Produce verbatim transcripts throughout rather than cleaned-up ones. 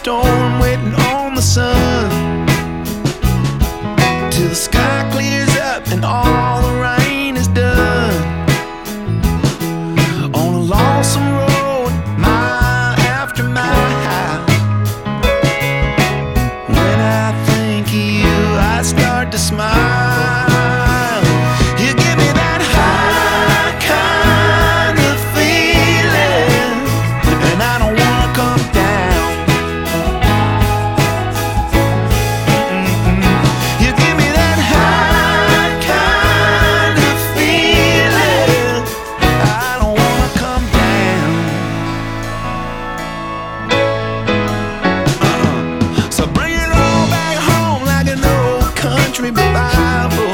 storm waiting on the sun, till the sky clears up and all the rain is done. On a lonesome road, mile after mile, when I think of you, I start to smile. You give me that high kind of feeling, and I don't wanna come down. Mm-mm. You give me that high kind of feeling, I don't wanna come down. Uh-uh. So bring it all back home like an old country Bible.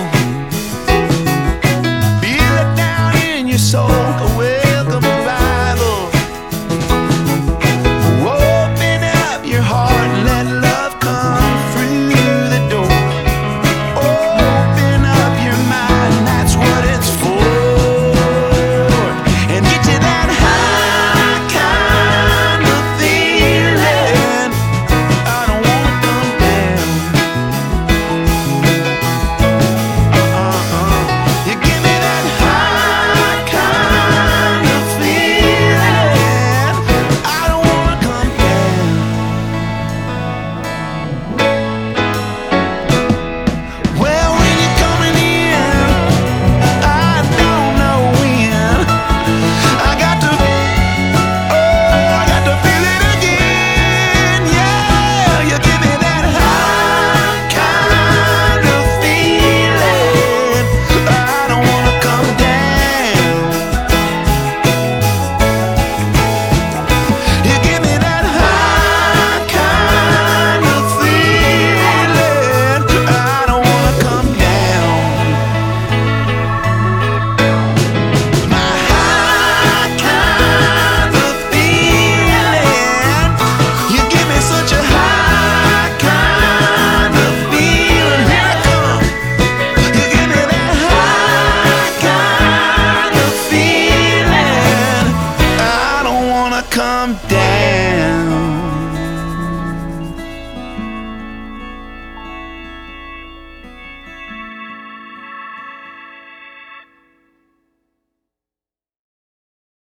Feel it down in your soul, a welcome revival. Open up your heart and let love come through the door. Open up your mind, that's what it's for. And get you that high kind of feeling, I don't wanna come down. Uh-uh-uh. You give me that high kind of feeling, I don't wanna come down. Well, when you're coming in, I don't know when. I got to, oh, I got to feel it again. Yeah, you give me that high kind of feeling, I don't wanna come down. You give me that high kind of feeling, I don't wanna come down. My high kind of feeling, you give me such a high kind of feeling. Here it comes. You give me that high kind of feeling, I don't wanna come down.